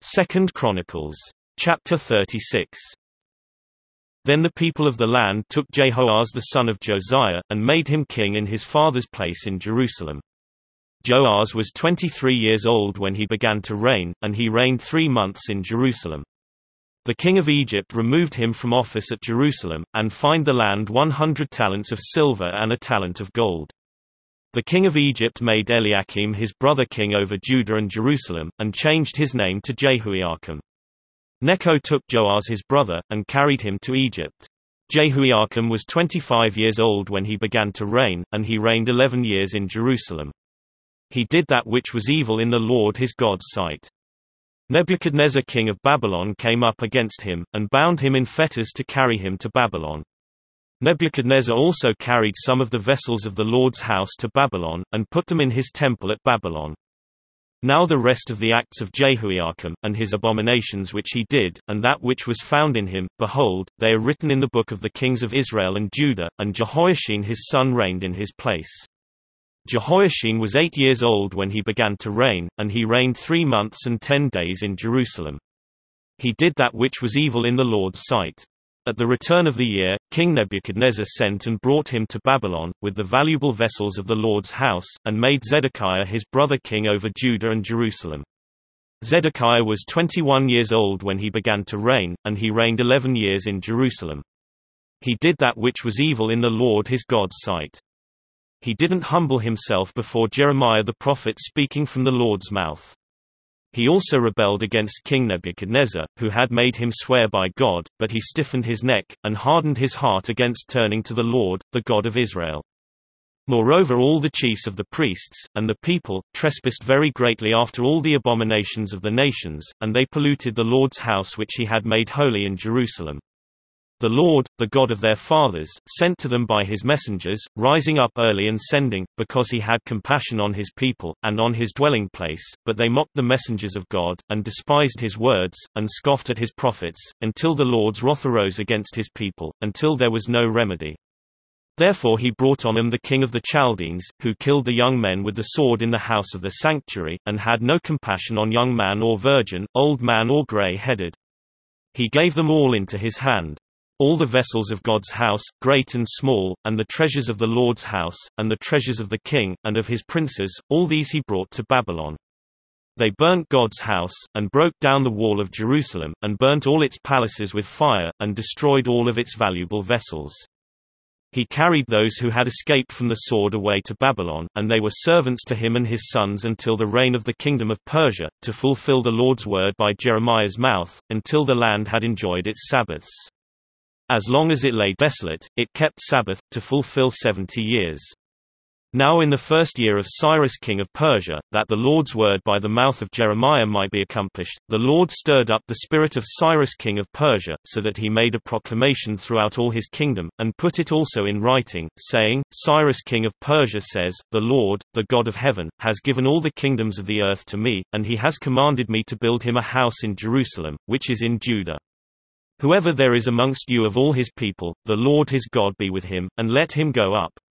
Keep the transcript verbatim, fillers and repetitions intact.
Second Chronicles. Chapter thirty-six. Then the people of the land took Jehoahaz the son of Josiah, and made him king in his father's place in Jerusalem. Joahaz was twenty-three years old when he began to reign, and he reigned three months in Jerusalem. The king of Egypt removed him from office at Jerusalem, and fined the land one hundred talents of silver and a talent of gold. The king of Egypt made Eliakim his brother king over Judah and Jerusalem, and changed his name to Jehoiakim. Necho took Joahaz his brother, and carried him to Egypt. Jehoiakim was twenty-five years old when he began to reign, and he reigned eleven years in Jerusalem. He did that which was evil in the Lord his God's sight. Nebuchadnezzar king of Babylon came up against him, and bound him in fetters to carry him to Babylon. Nebuchadnezzar also carried some of the vessels of the Lord's house to Babylon, and put them in his temple at Babylon. Now the rest of the acts of Jehoiakim, and his abominations which he did, and that which was found in him, behold, they are written in the book of the kings of Israel and Judah, and Jehoiachin his son reigned in his place. Jehoiachin was eight years old when he began to reign, and he reigned three months and ten days in Jerusalem. He did that which was evil in the Lord's sight. At the return of the year, King Nebuchadnezzar sent and brought him to Babylon, with the valuable vessels of the Lord's house, and made Zedekiah his brother king over Judah and Jerusalem. Zedekiah was twenty-one years old when he began to reign, and he reigned eleven years in Jerusalem. He did that which was evil in the Lord his God's sight. He didn't humble himself before Jeremiah the prophet speaking from the Lord's mouth. He also rebelled against King Nebuchadnezzar, who had made him swear by God, but he stiffened his neck, and hardened his heart against turning to the Lord, the God of Israel. Moreover, all the chiefs of the priests, and the people, trespassed very greatly after all the abominations of the nations, and they polluted the Lord's house which he had made holy in Jerusalem. The Lord, the God of their fathers, sent to them by his messengers, rising up early and sending, because he had compassion on his people, and on his dwelling place, but they mocked the messengers of God, and despised his words, and scoffed at his prophets, until the Lord's wrath arose against his people, until there was no remedy. Therefore he brought on them the king of the Chaldeans, who killed the young men with the sword in the house of the sanctuary, and had no compassion on young man or virgin, old man or grey-headed. He gave them all into his hand. All the vessels of God's house, great and small, and the treasures of the Lord's house, and the treasures of the king, and of his princes, all these he brought to Babylon. They burnt God's house, and broke down the wall of Jerusalem, and burnt all its palaces with fire, and destroyed all of its valuable vessels. He carried those who had escaped from the sword away to Babylon, and they were servants to him and his sons until the reign of the kingdom of Persia, to fulfill the Lord's word by Jeremiah's mouth, until the land had enjoyed its Sabbaths. As long as it lay desolate, it kept Sabbath, to fulfill seventy years. Now in the first year of Cyrus king of Persia, that the Lord's word by the mouth of Jeremiah might be accomplished, the Lord stirred up the spirit of Cyrus king of Persia, so that he made a proclamation throughout all his kingdom, and put it also in writing, saying, Cyrus king of Persia says, The Lord, the God of heaven, has given all the kingdoms of the earth to me, and he has commanded me to build him a house in Jerusalem, which is in Judah. Whoever there is amongst you of all his people, the Lord his God be with him, and let him go up.